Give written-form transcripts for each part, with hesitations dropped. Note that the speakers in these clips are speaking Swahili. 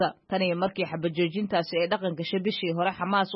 tan iyo markii xabajoojintaasi ay dhaqan gashay bishii hore Xamaas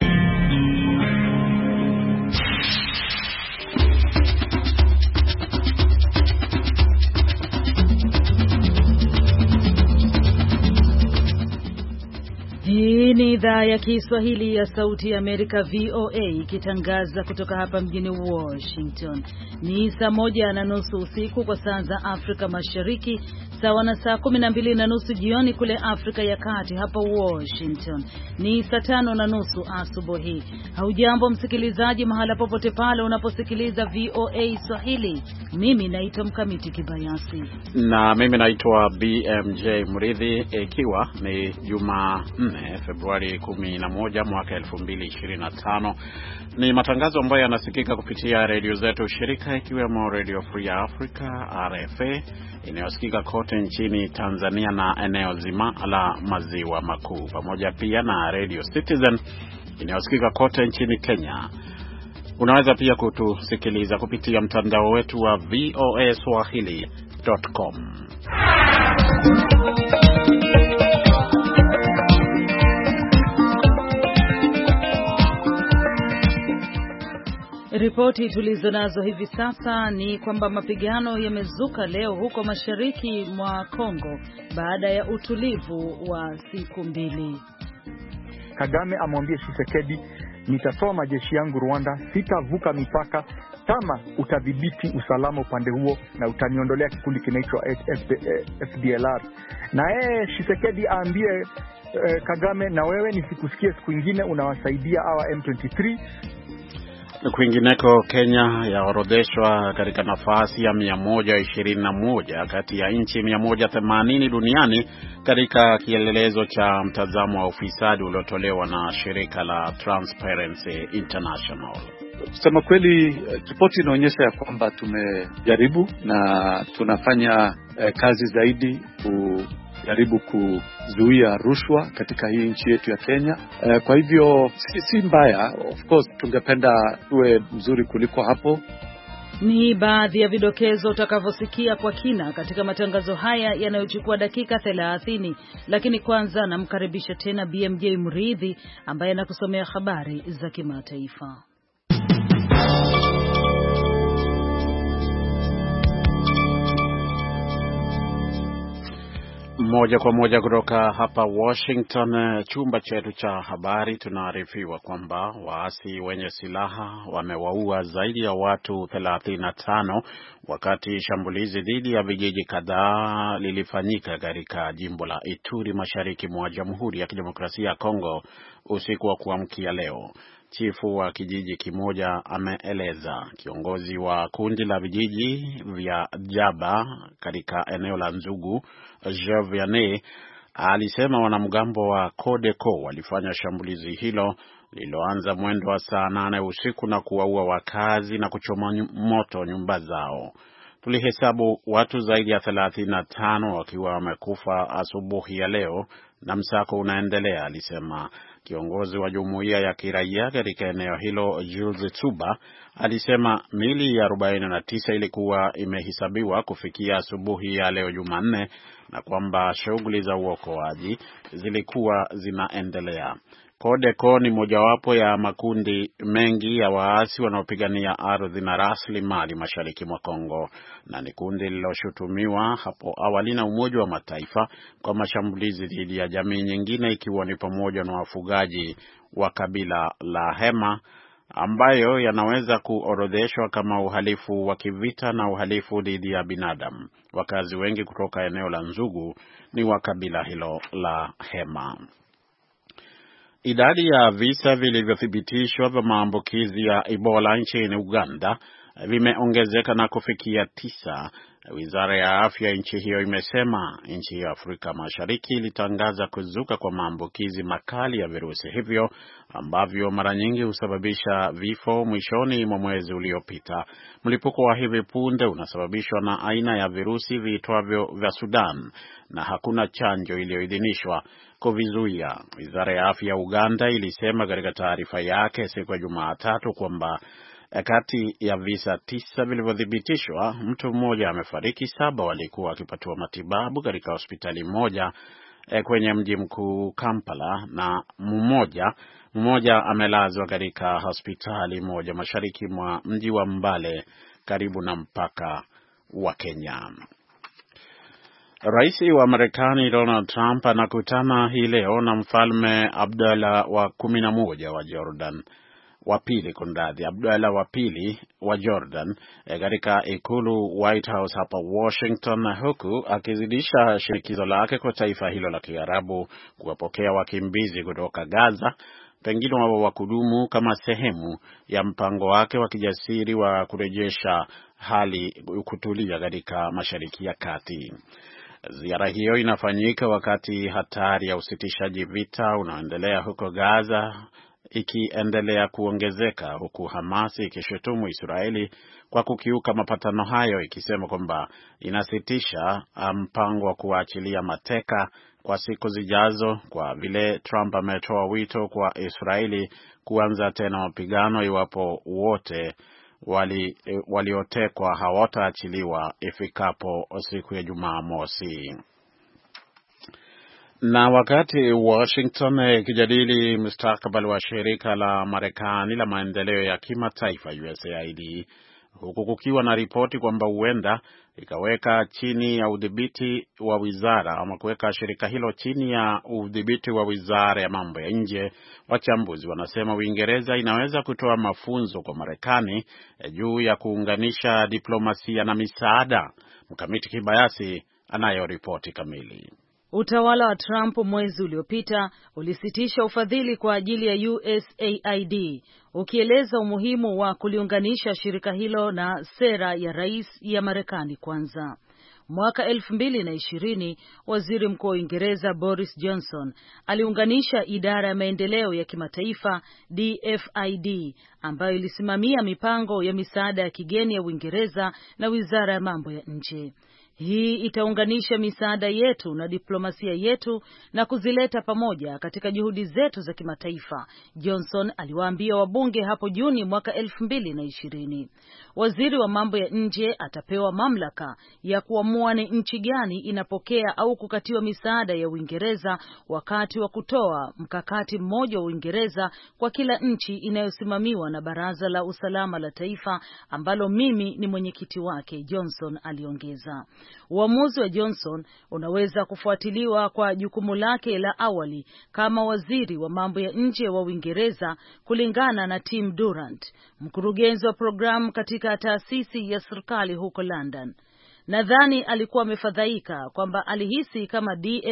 Hii ni idhaa ya Kiswahili ya Sauti ya Amerika VOA ikitangaza kutoka hapa mjini Washington. Ni saa 1:30 usiku kwa saa za Afrika Mashariki, sawa na saa 12:30 jioni kule Afrika ya Kati. Hapa Washington ni saa 5:30 asubuhi. Haujambo msikilizaji, mahala popote pale unaposikiliza VOA Swahili. Mimi naitwa Mkamiti Kibayasi na mimi naitwa BMJ Mridhi. Ikiwa ni Jumanne Februari 11 mwaka 2025, ni matangazo ambayo yanasikika kupitia redio zetu shirika, ikiwemo Radio Free Africa RFA inayosikika kote nchini Tanzania na eneo zima la maziwa makuu, pamoja pia na Radio Citizen inayosikika kote nchini Kenya. Unaweza pia kutusikiliza kupitia mtandao wetu wa voaswahili.com. Ripoti tulizo nazo hivi sasa ni kwamba mapigano yamezuka leo huko mashariki mwa Kongo baada ya utulivu wa siku 2. Kagame amwambia Tshisekedi, nitatoa majeshi yangu Rwanda, sitavuka mipaka kama utadhibiti usalama upande huo na utaniondolea kikundi kinaitwa FDLR. Na Tshisekedi aambie Kagame, na wewe nisikusikie siku nyingine unawasaidia hawa M23. Kwingineko, Kenya yaorodheshwa katika nafasi ya 121 kati ya nchi 180 duniani katika kielelezo cha mtazamo wa ufisadi uliotolewa na shirika la Transparency International. Kusema kweli, ripoti inaonyesha ya kwamba tumejaribu na tunafanya kazi zaidi kujaribu kuzuia rushwa katika hii nchi yetu ya Kenya. Kwa hivyo si mbaya. Of course tungependa tuwe mzuri kuliko hapo. Ni baadhi ya vidokezo utakavyosikia kwa kina katika matangazo haya yanayochukua dakika 30, lakini kwanza namkaribisha tena BMJ Mridhi ambaye anakusomea habari za kimataifa. Moja kwa moja kutoka hapa Washington, chumba chetu cha habari, tunaarifiwa kwamba waasi wenye silaha wamewaua zaidi ya watu 35 wakati shambulizi dhidi ya vijiji kadhaa lilifanyika katika jimbo la Ituri mashariki mwa Jamhuri ya Kidemokrasia ya Kongo usiku wa kuamkia leo. Chifu wa kijiji kimoja ameeleza. Kiongozi wa kundi la vijiji vya Jaba katika eneo la Nzugu, Jeviane, alisema wanamgambo wa Codeco walifanya shambulizi hilo lililoanza mwendo wa saa 8 usiku na kuwaua wakazi na kuchoma moto nyumba zao. Tulihesabu watu zaidi ya 35 wakiwa wamekufa asubuhi ya leo na msako unaendelea, alisema. Kiongozi wa jumuiya ya kiraia katika eneo hilo, Jules Tsuba, alisema mili ya 49 ilikuwa imehesabiwa kufikia asubuhi ya leo Jumanne na kwamba shughuli za uokoaji zilikuwa zinaendelea. Codeco ni mojawapo ya makundi mengi ya waasi wanaopigania ardhi na rasilimali mashariki mwa Kongo, na ni kundi lililoshutumiwa hapo awali na Umoja wa Mataifa kwa mashambulizi dhidi ya jamii nyingine, ikiwa ni pamoja na wafugaji wa kabila la Hema, ambayo yanaweza kuorodheshwa kama uhalifu wa kivita na uhalifu dhidi ya binadamu. Wakazi wengi kutoka eneo la Nzugu ni wa kabila hilo la Hema. Idadi ya visa vilivyothibitishwa vya maambukizi ya Ebola nchini Uganda vimeongezeka na kufikia 9. Wizara ya afya nchi hiyo imesema nchi ya Afrika Mashariki ilitangaza kuzuka kwa maambukizi makali ya virusi hivyo ambavyo mara nyingi husababisha vifo mwishoni mwa mwezi uliopita. Mlipuko wa hivi punde unasababishwa na aina ya virusi viitwavyo vya Sudan na hakuna chanjo iliyoidhinishwa kuvizuia. Wizara ya afya ya Uganda ilisema katika taarifa yake siku ya Jumatatu kwamba kati ya visa 9 vilivyothibitishwa, mtu mmoja amefariki, 7 walikuwa wakipatiwa matibabu katika hospitali moja kwenye mji mkuu Kampala, na mmoja amelazwa katika hospitali moja mashariki mwa mji wa Mbale karibu na mpaka wa Kenya. Rais wa Marekani Donald Trump anakutana hii leo na Mfalme Abdullah wa 11 wa Jordan. Abdullah wa pili wa Jordan katika ikulu White House hapa Washington, huku akizidisha shinikizo lake kwa taifa hilo la Kiarabu kuwapokea wakimbizi kutoka Gaza, pengine wa kudumu kama sehemu ya mpango wake wa kijasiri wa kurejesha hali kutulia katika Mashariki ya Kati. Ziara hiyo inafanyika wakati hatari ya usitishaji vita unaoendelea huko Gaza ikiendelea kuongezeka, huku Hamas ikishutumu Israeli kwa kukiuka mapatano hayo, ikisema kwamba inasitisha mpango wa kuachilia mateka kwa siku zijazo, kwa vile Trump ametoa wito kwa Israeli kuanza tena mapigano iwapo wote waliotekwa hawataachiliwa ifikapo siku ya Jumamosi. Na wakati Washington ikijadili mustakabali wa shirika la Marekani la maendeleo ya kimataifa USAID, huku kukiwa na ripoti kwamba huenda ikaweka chini ya udhibiti wa wizara ama kuweka shirika hilo chini ya udhibiti wa wizara ya mambo ya nje, wachambuzi wanasema Uingereza inaweza kutoa mafunzo kwa Marekani juu ya kuunganisha diplomasia na misaada. Mkamiti Kibayasi anayo ripoti kamili. Utawala wa Trump mwezi uliopita ulisitisha ufadhili kwa ajili ya USAID, ukieleza umuhimu wa kuliunganisha shirika hilo na sera ya rais ya Marekani kwanza. Mwaka 2020, Waziri Mkuu wa Uingereza Boris Johnson aliunganisha idara ya maendeleo ya kimataifa DFID, ambayo ilisimamia mipango ya misaada ya kigeni ya Uingereza na Wizara ya Mambo ya Nje. Hii itaunganisha misaada yetu na diplomasia yetu na kuzileta pamoja katika juhudi zetu za kimataifa, Johnson aliwaambia wabunge hapo Juni mwaka 2020. Waziri wa mambo ya nje atapewa mamlaka ya kuamua ni nchi gani inapokea au kukatiwa misaada ya Uingereza wakati wa kutoa mkakati mmoja wa Uingereza kwa kila nchi inayosimamiwa na Baraza la Usalama la Taifa ambalo mimi ni mwenyekiti wake, Johnson aliongeza. Uamuzi wa Johnson unaweza kufuatiliwa kwa jukumu lake la awali kama waziri wa mambo ya nje wa Uingereza, kulingana na Tim Durant, mkurugenzi wa programu katika taasisi ya serikali huko London. Nadhani alikuwa amefadhaika kwamba alihisi kama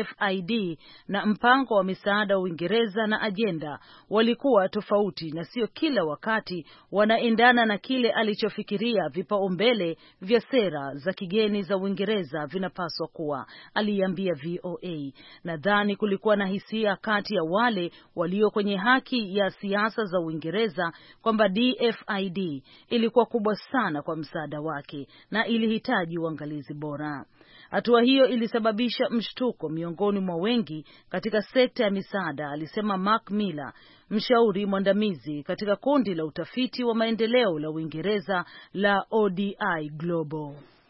DFID na mpango wa misaada wa Uingereza na ajenda walikuwa tofauti na sio kila wakati wanaendana na kile alichofikiria vipaumbele vya sera za kigeni za Uingereza vinapaswa kuwa, aliambia VOA. Nadhani kulikuwa na hisia kati ya wale walio kwenye haki ya siasa za Uingereza kwamba DFID ilikuwa kubwa sana kwa msaada wake na ilihitaji bora. Hatua hiyo ilisababisha mshtuko miongoni mwa wengi katika sekta ya misaada, alisema Mark Miller, mshauri mwandamizi katika kundi la utafiti wa maendeleo la Uingereza la ODI Global.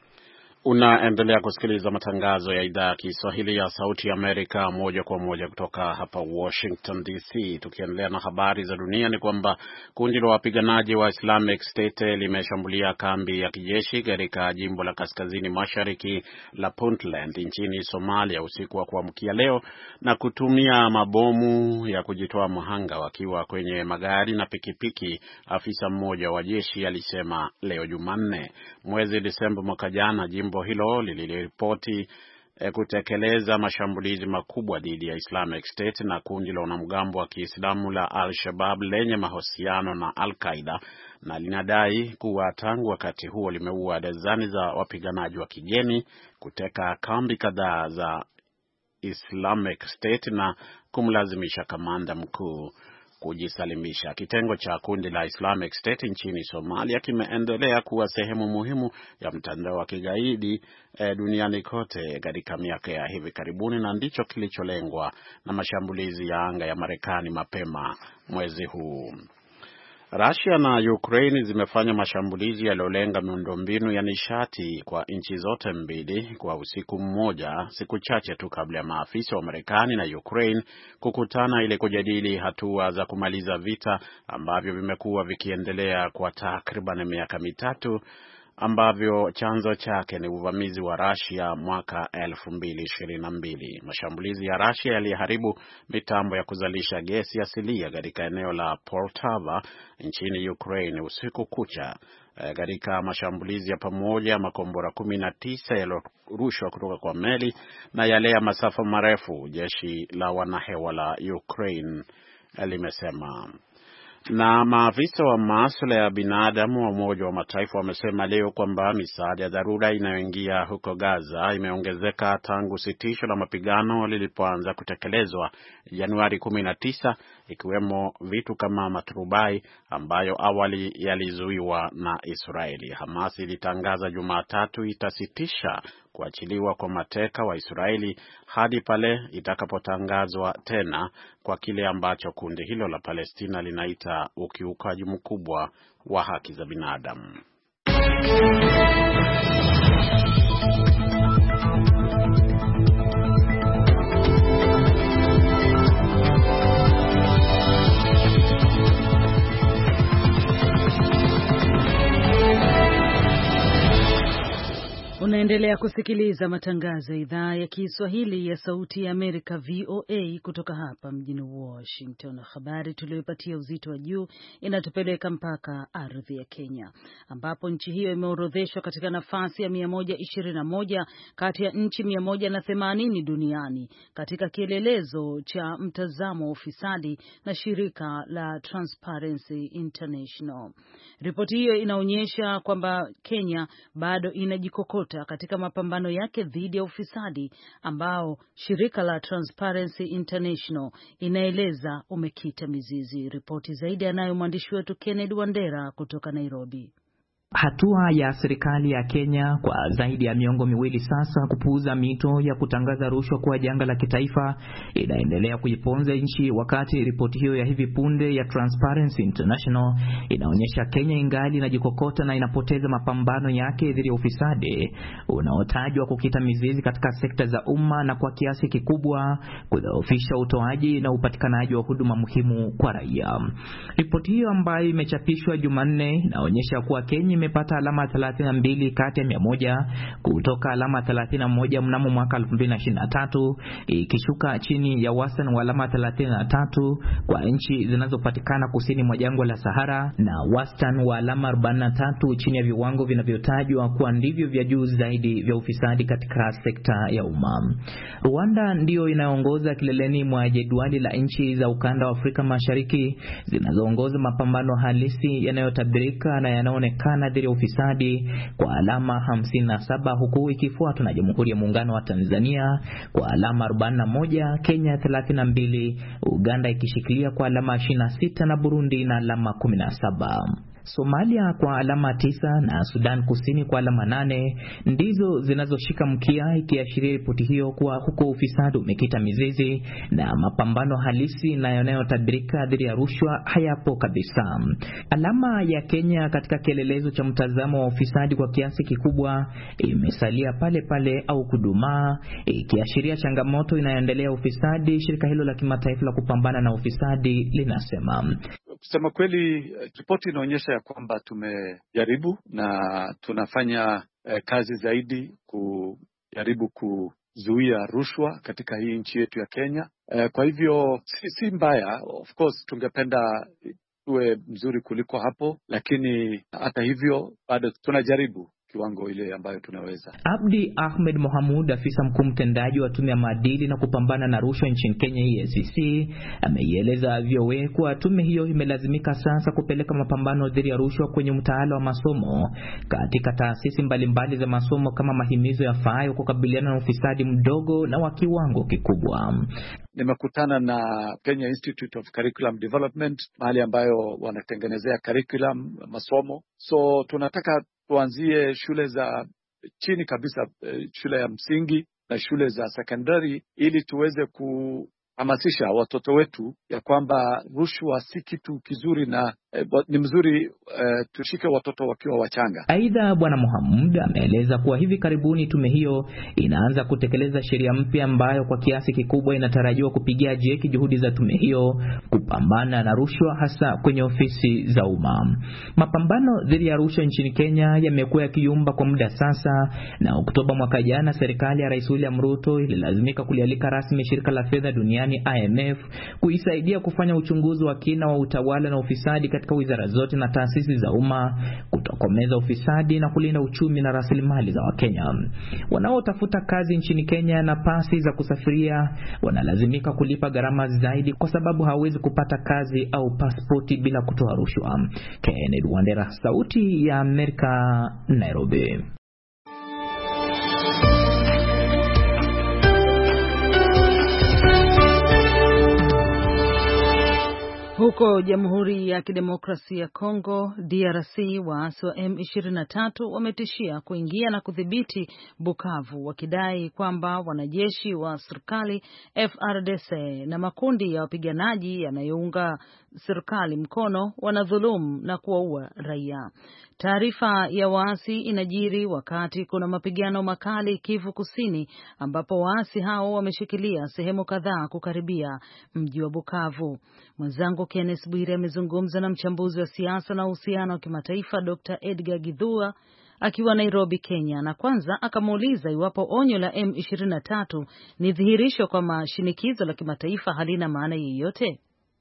Unaendelea kusikiliza matangazo ya idhaa ya Kiswahili ya Sauti ya Amerika moja kwa moja kutoka hapa Washington DC. Tukiendelea na habari za dunia, ni kwamba kundi la wapiganaji wa Islamic State limeshambulia kambi ya kijeshi katika jimbo la kaskazini mashariki la Puntland nchini Somalia usiku wa kuamkia leo na kutumia mabomu ya kujitoa mhanga wakiwa kwenye magari na pikipiki, afisa mmoja wa jeshi alisema leo Jumanne. Mwezi Desemba mwaka jana, jimbo hilo liliripoti kutekeleza mashambulizi makubwa dhidi ya Islamic State na kundi la wanamgambo wa Kiislamu la Al-Shabaab lenye mahusiano na Al-Qaeda, na linadai kuwa tangu wakati huo limeua dazani za wapiganaji wa kigeni, kuteka kambi kadhaa za Islamic State na kumlazimisha kamanda mkuu kujisalimisha. Kitengo cha kundi la Islamic State nchini Somalia kimeendelea kuwa sehemu muhimu ya mtandao wa kigaidi duniani kote katika miaka ya hivi karibuni, na ndicho kilicholengwa na mashambulizi ya anga ya Marekani mapema mwezi huu. Russia na Ukraine zimefanya mashambulizi yaliyolenga miundombinu ya nishati kwa nchi zote mbili kwa usiku mmoja, siku chache tu kabla ya maafisa wa Marekani na Ukraine kukutana ili kujadili hatua za kumaliza vita ambavyo vimekuwa vikiendelea kwa takriban miaka mitatu, ambavyo chanzo chake ni uvamizi wa Russia mwaka 2022. Mashambulizi ya Russia yaliharibu mitambo ya kuzalisha gesi asilia katika eneo la Poltava nchini Ukraine usiku kucha. Katika mashambulizi ya pamoja, makombora 19 yaliyorushwa kutoka kwa meli na yale ya masafa marefu, jeshi la wanahewa la Ukraine limesema. Na maafisa wa masuala ya binadamu wa Umoja wa Mataifa wamesema leo kwamba misaada ya dharura inayoingia huko Gaza imeongezeka tangu sitisho la mapigano lilipoanza kutekelezwa Januari 19, ikiwemo vitu kama maturubai ambayo awali yalizuiwa na Israeli. Hamas ilitangaza Jumatatu itasitisha kuachiliwa kwa mateka wa Israeli hadi pale itakapotangazwa tena kwa kile ambacho kundi hilo la Palestina linaita ukiukaji mkubwa wa haki za binadamu. Unaendelea kusikiliza matangazo ya idhaa ya Kiswahili ya Sauti ya Amerika VOA kutoka hapa mjini Washington. Habari tuliyoipatia uzito wa juu inatupeleka mpaka ardhi ya Kenya, ambapo nchi hiyo imeorodheshwa katika nafasi ya 121 kati ya nchi 180 duniani katika kielelezo cha mtazamo wa ufisadi na shirika la Transparency International. Ripoti hiyo inaonyesha kwamba Kenya bado inajikokota katika mapambano yake dhidi ya ufisadi ambao shirika la Transparency International inaeleza umekita mizizi. Ripoti zaidi anayo mwandishi wetu Kennedy Wandera kutoka Nairobi. Hatua ya serikali ya Kenya kwa zaidi ya miongo miwili sasa kupuuza mito ya kutangaza rushwa kuwa janga la kitaifa inaendelea kuiponza nchi, wakati ripoti hiyo ya hivi punde ya Transparency International inaonyesha Kenya ingali inajikokota na inapoteza mapambano yake dhidi ya ufisadi unaotajwa kukita mizizi katika sekta za umma na kwa kiasi kikubwa kudhoofisha utoaji na upatikanaji wa huduma muhimu kwa raia. Ripoti hiyo ambayo imechapishwa Jumanne inaonyesha kuwa Kenya imepata alama 32 kati ya 100 kutoka alama 31 mnamo mwaka 2023, ikishuka chini ya wastani wa alama 33 kwa nchi zinazopatikana kusini mwa jangwa la Sahara na wastani wa alama 43 chini ya viwango vinavyotajwa kuwa ndivyo vya juu zaidi vya ufisadi katika sekta ya umma. Rwanda ndiyo inaongoza kileleni mwa jedwali la nchi za ukanda wa Afrika Mashariki zinazoongoza mapambano halisi yanayotabirika na yanaonekana dhidi ya ufisadi kwa alama 57, huku ikifuatwa na Jamhuri ya Muungano wa Tanzania kwa alama 41, Kenya 32, Uganda ikishikilia kwa alama 26 na Burundi na alama 17. Somalia kwa alama 9 na Sudan Kusini kwa alama 8 ndizo zinazoshika mkia, ikiashiria ripoti hiyo kuwa huko ufisadi umekita mizizi na mapambano halisi na yanayotabirika dhidi ya rushwa hayapo kabisa. Alama ya Kenya katika kielelezo cha mtazamo wa ufisadi kwa kiasi kikubwa imesalia pale pale au kudumaa, ikiashiria changamoto inayoendelea ufisadi. Shirika hilo la kimataifa la kupambana na ufisadi linasema, kusema kweli, ripoti inaonyesha ya kwamba tumejaribu na tunafanya kazi zaidi kujaribu kuzuia rushwa katika hii nchi yetu ya Kenya. Kwa hivyo si mbaya, of course tungependa tuwe mzuri kuliko hapo, lakini hata hivyo bado tunajaribu kiwango ile ambayo tunaweza. Abdi Ahmed Mohamud, afisa mkuu mtendaji wa tume ya maadili na kupambana na rushwa nchini Kenya EACC, ameieleza VOA kuwa tume hiyo imelazimika sasa kupeleka mapambano dhidi ya rushwa kwenye mtaala wa masomo katika taasisi mbalimbali za masomo kama mahimizo yafaayo kukabiliana na ufisadi mdogo na wa kiwango kikubwa. Nimekutana na Kenya Institute of Curriculum Development, mahali ambayo wanatengenezea curriculum masomo. So tunataka tuanzie shule za chini kabisa, shule ya msingi na shule za secondary, ili tuweze kuhamasisha watoto wetu ya kwamba rushwa si kitu kizuri na ni mzuri tushike watoto wakiwa wachanga. Aidha, Bwana Mohamud ameeleza kuwa hivi karibuni tume hiyo inaanza kutekeleza sheria mpya ambayo kwa kiasi kikubwa inatarajiwa kupigia jeki juhudi za tume hiyo kupambana na rushwa hasa kwenye ofisi za umma. Mapambano dhidi ya rushwa nchini Kenya yamekuwa yakiyumba kwa muda sasa, na Oktoba mwaka jana serikali ya Rais William Ruto ililazimika kulialika rasmi shirika la fedha duniani IMF kuisaidia kufanya uchunguzi wa kina wa utawala na ufisadi katika wizara zote na taasisi za umma, kutokomeza ufisadi na kulinda uchumi na rasilimali za Wakenya. Wanaotafuta kazi nchini Kenya na pasi za kusafiria wanalazimika kulipa gharama zaidi kwa sababu hawawezi kupata kazi au pasipoti bila kutoa rushwa. Kennedy Wandera, Sauti ya Amerika, Nairobi. Huko Jamhuri ya Kidemokrasia ya Kongo, DRC, waasi wa M23 wametishia kuingia na kudhibiti Bukavu, wakidai kwamba wanajeshi wa serikali FARDC na makundi ya wapiganaji yanayounga serikali mkono wanadhulumu na kuwaua raia. Taarifa ya waasi inajiri wakati kuna mapigano makali Kivu Kusini, ambapo waasi hao wameshikilia sehemu kadhaa kukaribia mji wa Bukavu. Mwenzangu Kenneth Bwire amezungumza na mchambuzi wa siasa na uhusiano wa kimataifa Dr. Edgar Githua akiwa Nairobi, Kenya, na kwanza akamuuliza iwapo onyo la M23 ni dhihirisho kwamba shinikizo la kimataifa halina maana yoyote.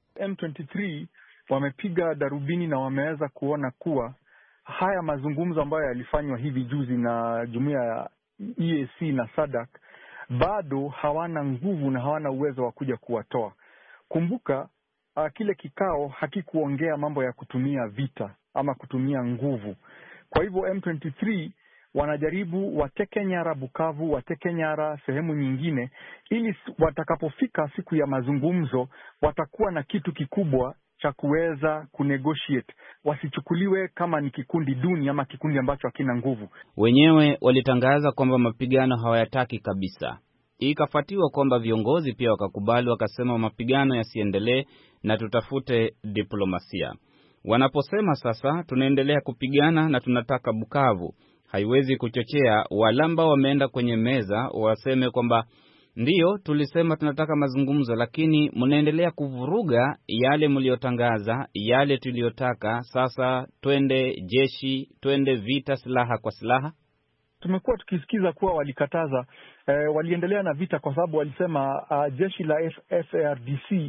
M23 wamepiga darubini na wameweza kuona kuwa haya mazungumzo ambayo yalifanywa hivi juzi na jumuiya ya EAC na SADC bado hawana nguvu na hawana uwezo wa kuja kuwatoa. Kumbuka kile kikao hakikuongea mambo ya kutumia vita ama kutumia nguvu. Kwa hivyo M23 wanajaribu wateke nyara Bukavu, wateke nyara sehemu nyingine, ili watakapofika siku ya mazungumzo watakuwa na kitu kikubwa cha kuweza kunegotiate, wasichukuliwe kama ni kikundi duni ama kikundi ambacho hakina nguvu. Wenyewe walitangaza kwamba mapigano hawayataki kabisa. Ikafuatiwa kwamba viongozi pia wakakubali, wakasema mapigano yasiendelee na tutafute diplomasia. Wanaposema sasa tunaendelea kupigana na tunataka Bukavu, haiwezi kuchochea walamba wameenda kwenye meza waseme kwamba ndiyo tulisema tunataka mazungumzo, lakini mnaendelea kuvuruga yale mliotangaza, yale tuliyotaka. Sasa twende jeshi, twende vita, silaha kwa silaha. Tumekuwa tukisikiza kuwa walikataza, waliendelea na vita kwa sababu walisema jeshi la FARDC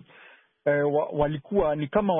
walikuwa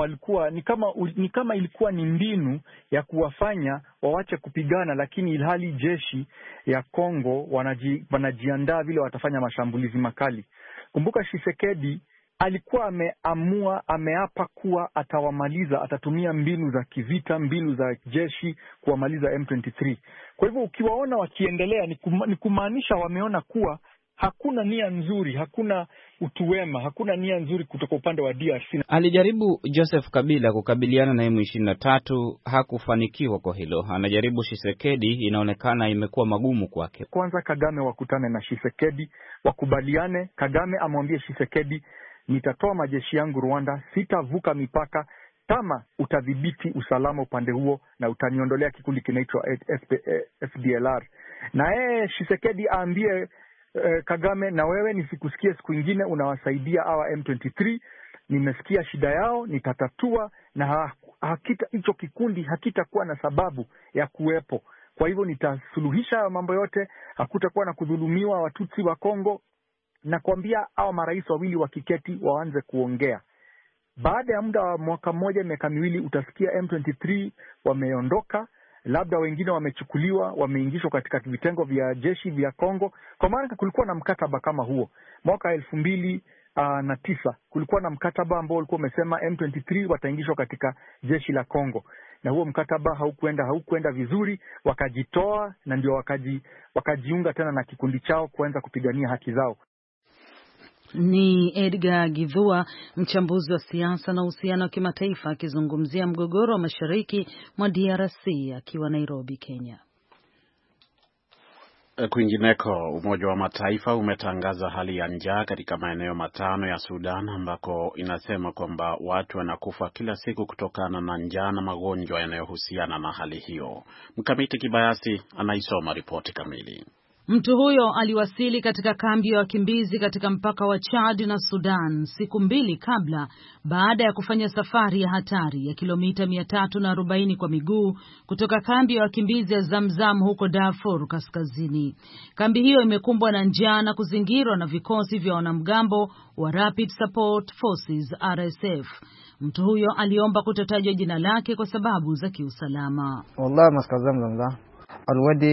ni kama ilikuwa ni mbinu ya kuwafanya wawache kupigana, lakini ilhali jeshi ya Kongo wanajiandaa vile watafanya mashambulizi makali. Kumbuka Tshisekedi alikuwa ameapa kuwa atawamaliza, atatumia mbinu za kivita, mbinu za jeshi kuwamaliza M23. Kwa hivyo ukiwaona wakiendelea ni kumaanisha wameona kuwa hakuna nia nzuri, hakuna utuwema, hakuna nia nzuri kutoka upande wa DRC. Alijaribu Joseph Kabila kukabiliana na M23, hakufanikiwa kwa hilo. Anajaribu Tshisekedi, inaonekana imekuwa magumu kwake. Kwanza Kagame wakutane na Tshisekedi, wakubaliane. Kagame amwambie Tshisekedi, nitatoa majeshi yangu Rwanda, sitavuka mipaka kama utadhibiti usalama upande huo na utaniondolea kikundi kinaitwa FDLR. Na Tshisekedi aambie Kagame, na wewe nisikusikie siku nyingine unawasaidia hawa M23, nimesikia shida yao, nitatatua, na hicho kikundi hakitakuwa na sababu ya kuwepo. Kwa hivyo nitasuluhisha mambo yote, hakutakuwa na kudhulumiwa Watutsi wa Kongo, na kuambia hao marais wawili wakiketi waanze kuongea. Baada ya muda wa mwaka mmoja, miaka miwili, utasikia M23 wameondoka, labda wengine wamechukuliwa, wameingishwa katika vitengo vya jeshi vya Kongo. Kwa maana kulikuwa na mkataba kama huo. Mwaka 2009 kulikuwa na mkataba ambao ulikuwa umesema M23 wataingishwa katika jeshi la Kongo. Na huo mkataba haukuenda vizuri, wakajitoa na ndio wakajiunga tena na kikundi chao kuanza kupigania haki zao. Ni Edgar Githua, mchambuzi wa siasa na uhusiano wa kimataifa, akizungumzia mgogoro wa mashariki mwa DRC akiwa Nairobi, Kenya. Kwingineko, Umoja wa Mataifa umetangaza hali ya njaa katika maeneo matano ya Sudan ambako inasema kwamba watu wanakufa kila siku kutokana na njaa na magonjwa yanayohusiana na hali hiyo. Mkamiti Kibayasi anaisoma ripoti kamili. Mtu huyo aliwasili katika kambi ya wakimbizi katika mpaka wa Chad na Sudan siku 2 kabla, baada ya kufanya safari ya hatari ya kilomita 340 kwa miguu kutoka kambi ya wakimbizi ya Zamzam huko Darfur Kaskazini. Kambi hiyo imekumbwa na njaa na kuzingirwa na vikosi vya wanamgambo wa Rapid Support Forces RSF. Mtu huyo aliomba kutotajwa jina lake kwa sababu za kiusalama. Wallahi maskazam Zamzam alwadi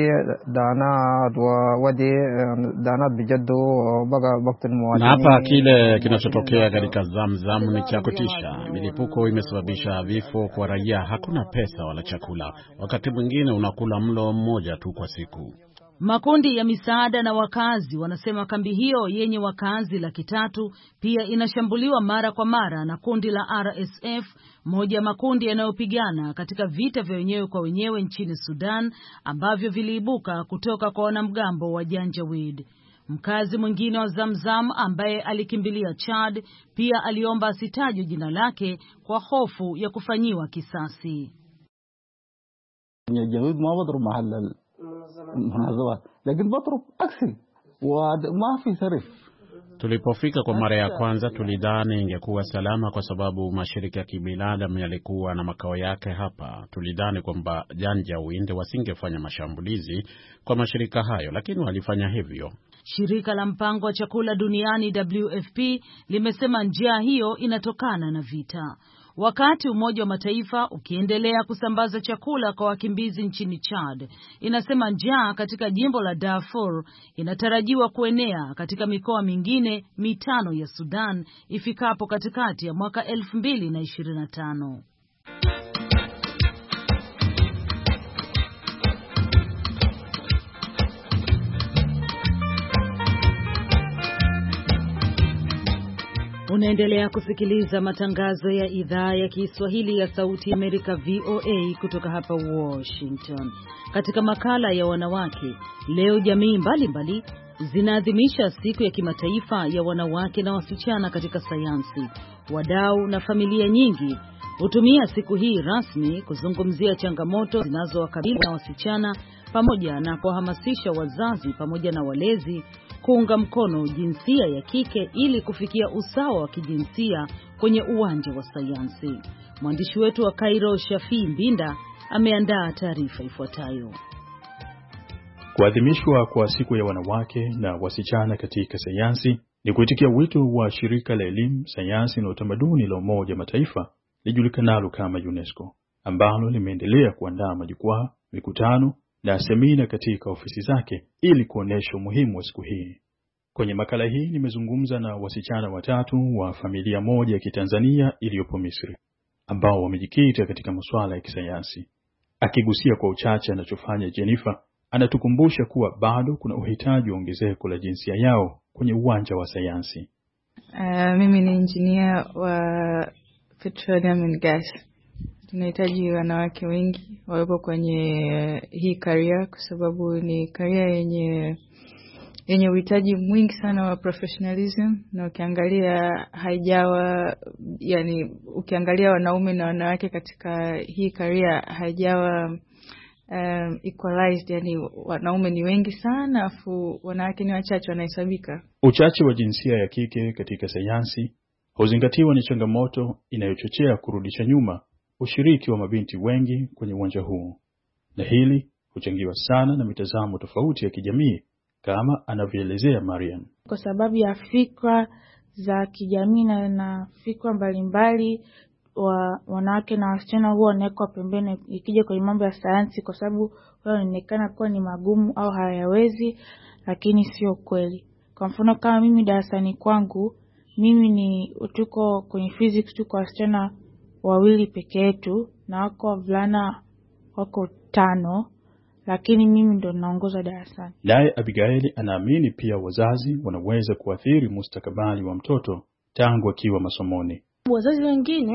dana bijaddu baga waqt almuwadin. Na hapa kile kinachotokea katika Zamzam ni cha kutisha. Milipuko imesababisha vifo kwa raia, hakuna pesa wala chakula. Wakati mwingine unakula mlo mmoja tu kwa siku. Makundi ya misaada na wakazi wanasema kambi hiyo yenye wakazi 300,000 pia inashambuliwa mara kwa mara na kundi la RSF, moja ya makundi yanayopigana katika vita vya wenyewe kwa wenyewe nchini Sudan ambavyo viliibuka kutoka kwa wanamgambo wa Janjaweed. Mkazi mwingine wa Zamzam ambaye alikimbilia Chad pia aliomba asitajwe jina lake kwa hofu ya kufanyiwa kisasi. Janjaweed mawadru mahalla lakini batrub aksi wa ma fi sarif. Tulipofika kwa mara ya kwanza tulidhani ingekuwa salama kwa sababu mashirika ya kibinadamu yalikuwa na makao yake hapa. Tulidhani kwamba Janjaweed wasingefanya mashambulizi kwa mashirika hayo, lakini walifanya hivyo. Shirika la mpango wa chakula duniani WFP limesema njaa hiyo inatokana na vita. Wakati Umoja wa Mataifa ukiendelea kusambaza chakula kwa wakimbizi nchini Chad, inasema njaa katika jimbo la Darfur inatarajiwa kuenea katika mikoa mingine 5 ya Sudan ifikapo katikati ya mwaka 2025. Unaendelea kusikiliza matangazo ya idhaa ya Kiswahili ya Sauti ya Amerika VOA kutoka hapa Washington. Katika makala ya wanawake, leo jamii mbalimbali zinaadhimisha siku ya kimataifa ya wanawake na wasichana katika sayansi. Wadau na familia nyingi hutumia siku hii rasmi kuzungumzia changamoto zinazowakabili na wasichana pamoja na kuhamasisha wazazi pamoja na walezi kuunga mkono jinsia ya kike ili kufikia usawa wa kijinsia kwenye uwanja wa sayansi. Mwandishi wetu wa Cairo, Shafii Mbinda, ameandaa taarifa ifuatayo. Kuadhimishwa kwa siku ya wanawake na wasichana katika sayansi ni kuitikia wito wa shirika la elimu, sayansi na utamaduni la Umoja wa Mataifa lijulikanalo kama UNESCO, ambalo limeendelea kuandaa majukwaa, mikutano na semina katika ofisi zake ili kuonesha umuhimu wa siku hii. Kwenye makala hii nimezungumza na wasichana 3 wa familia moja ya Kitanzania iliyopo Misri, ambao wamejikita katika masuala ya kisayansi. Akigusia kwa uchache anachofanya Jennifer, anatukumbusha kuwa bado kuna uhitaji wa ongezeko la jinsia yao kwenye uwanja wa sayansi. Mimi ni engineer wa petroleum and gas. Tunahitaji wanawake wengi wawepo kwenye hii career kwa sababu ni career yenye uhitaji mwingi sana wa professionalism, na ukiangalia haijawa, yani ukiangalia wanaume na wanawake katika hii career haijawa equalized, yani wanaume ni wengi sana afu wanawake ni wachache wanahesabika. Uchache wa jinsia ya kike katika sayansi huzingatiwa ni changamoto inayochochea kurudisha nyuma ushiriki wa mabinti wengi kwenye uwanja huu, na hili huchangiwa sana na mitazamo tofauti ya kijamii kama anavyoelezea Mariam. Kwa sababu ya fikra za kijamii na fikra mbalimbali, wanawake na wasichana huwa wanawekwa pembeni ikija kwenye mambo ya sayansi kwa sababu wanaonekana kuwa ni magumu au hayawezi, lakini sio kweli. Kwa mfano kama mimi darasani kwangu, mimi tuko kwenye physics, tuko wasichana 2 peke yetu na wako wavulana wako 5, lakini mimi ndo naongoza darasani. Naye Abigail anaamini pia wazazi wanaweza kuathiri mustakabali wa mtoto tangu akiwa masomoni. Wazazi wengine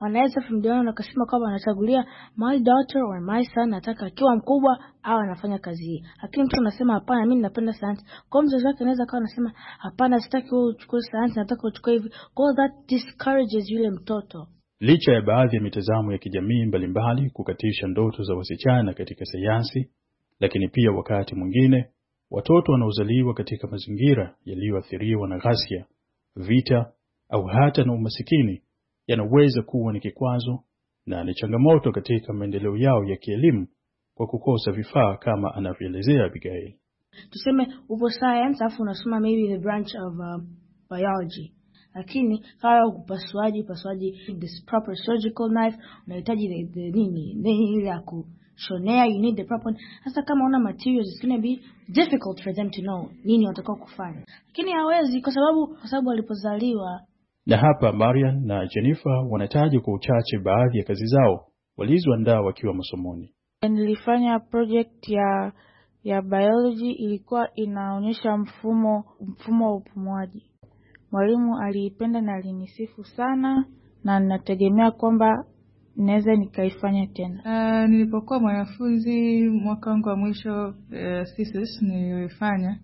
wanaweza from day one wakasema kwamba wanachagulia my daughter or my son, nataka akiwa mkubwa au anafanya kazi hii. Lakini mtu anasema hapana, mimi napenda sayansi. Kwa mzazi wake anaweza kawa anasema hapana, sitaki wewe uchukue sayansi, nataka uchukue hivi. All that discourages yule mtoto. Licha ya baadhi ya mitazamo ya kijamii mbalimbali kukatisha ndoto za wasichana katika sayansi, lakini pia wakati mwingine watoto wanaozaliwa katika mazingira yaliyoathiriwa na ghasia, vita au hata na umasikini yanaweza kuwa ni kikwazo na ni changamoto katika maendeleo yao ya kielimu kwa kukosa vifaa kama anavyoelezea Abigail. Tuseme upo science afu unasoma maybe the branch of biology. Lakini kama upasuaji this proper surgical knife, unahitaji the nini ya kushonea, you need the proper. Sasa kama una materials, it's going to be difficult for them to know nini watakao kufanya. Lakini hawezi kwa sababu walipozaliwa. Na hapa Marian na Jennifer wanataja kwa uchache baadhi ya kazi zao walizoandaa wakiwa masomoni. Nilifanya project ya biology, ilikuwa inaonyesha mfumo wa upumuaji. Mwalimu aliipenda na alinisifu sana na ninategemea kwamba naweza nikaifanya tena. Nilipokuwa mwanafunzi mwaka wangu wa mwisho thesis nilifanya,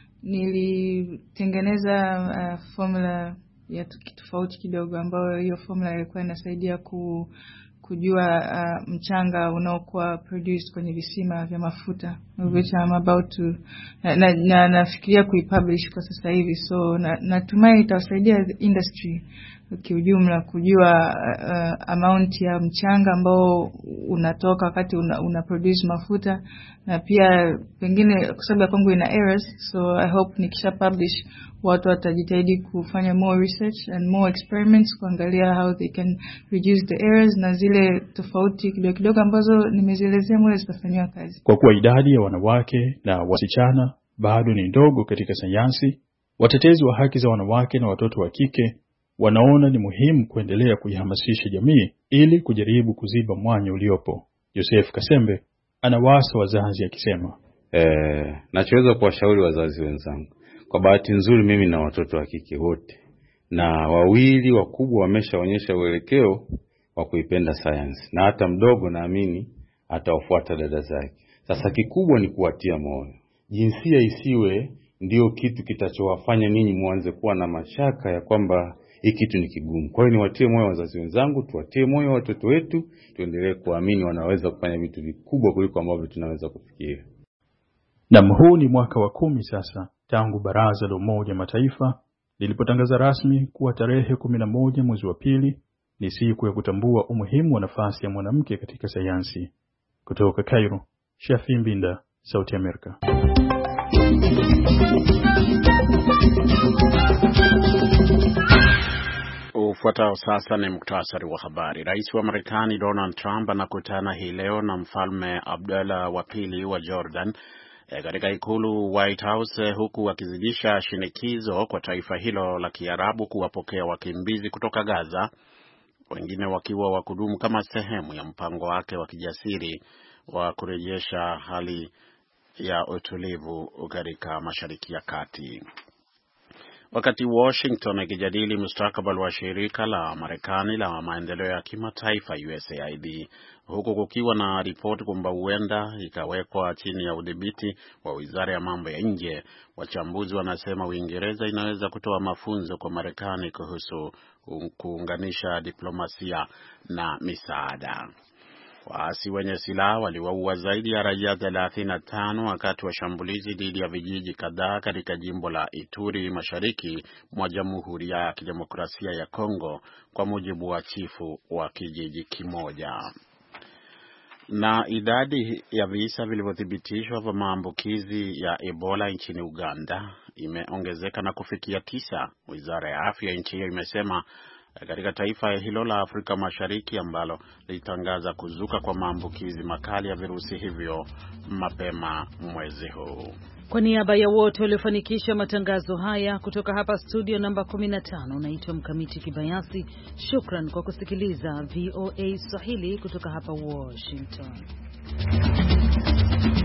nilitengeneza formula ya tofauti kidogo, ambayo hiyo formula ilikuwa inasaidia kujua mchanga unaokuwa produced kwenye visima vya mafuta, which I'm about to nafikiria kuipublish kwa sasa hivi. So natumai itasaidia industry kiujumla kujua amount ya mchanga ambao unatoka wakati una produce mafuta, na pia pengine kwa sababu kwangu ina errors, so I hope nikisha publish watu watajitahidi kufanya more research and more experiments kuangalia how they can reduce the errors, na zile tofauti kidogo ambazo nimezielezea mule zitafanywa kazi. Kwa kuwa idadi ya wanawake na wasichana bado ni ndogo katika sayansi, watetezi wa haki za wanawake na watoto wa kike wanaona ni muhimu kuendelea kuihamasisha jamii ili kujaribu kuziba mwanya uliopo. Joseph Kasembe anawaasa wazazi akisema, nachoweza kuwashauri wazazi wenzangu, kwa bahati nzuri mimi na watoto wa kike wote, na wawili wakubwa wameshaonyesha uelekeo wa kuipenda sayansi, na hata mdogo naamini atawafuata dada zake. Sasa kikubwa ni kuwatia moyo. Jinsia isiwe ndio kitu kitachowafanya ninyi muanze kuwa na mashaka ya kwamba hiki kitu ni kigumu. Kwa hiyo niwatie moyo wazazi wenzangu, tuwatie moyo watoto wetu, tuendelee kuamini wanaweza kufanya vitu vikubwa kuliko ambavyo tunaweza kufikiria. Na huu ni mwaka wa 10 sasa tangu Baraza la Umoja Mataifa lilipotangaza rasmi kuwa tarehe 11 mwezi wa pili ni siku ya kutambua umuhimu wa nafasi ya mwanamke katika sayansi. Kutoka Cairo, Shafi Mbinda, Sauti Amerika. Ufuatao sasa ni muktasari wa habari. Rais wa Marekani Donald Trump anakutana hii leo na Mfalme Abdullah wa pili wa Jordan katika ikulu White House, huku akizidisha shinikizo kwa taifa hilo la Kiarabu kuwapokea wakimbizi kutoka Gaza, wengine wakiwa wa kudumu kama sehemu ya mpango wake wa kijasiri wa kurejesha hali ya utulivu katika Mashariki ya Kati. Wakati Washington ikijadili mustakabali wa shirika la Marekani la maendeleo ya kimataifa USAID, huku kukiwa na ripoti kwamba huenda ikawekwa chini ya udhibiti wa Wizara ya Mambo ya Nje, wachambuzi wanasema Uingereza inaweza kutoa mafunzo kwa Marekani kuhusu kuunganisha diplomasia na misaada. Waasi wenye silaha waliwaua zaidi ya raia 35 wakati wa shambulizi dhidi ya vijiji kadhaa katika jimbo la Ituri mashariki mwa Jamhuri ya Kidemokrasia ya Kongo, kwa mujibu wa chifu wa kijiji kimoja. Na idadi ya visa vilivyothibitishwa vya maambukizi ya Ebola nchini Uganda imeongezeka na kufikia 9. Wizara ya Afya nchi hiyo imesema katika taifa hilo la Afrika Mashariki ambalo litangaza kuzuka kwa maambukizi makali ya virusi hivyo mapema mwezi huu. Kwa niaba ya wote waliofanikisha matangazo haya kutoka hapa studio namba 15, naitwa Mkamiti Kibayasi. Shukran kwa kusikiliza VOA Swahili kutoka hapa Washington.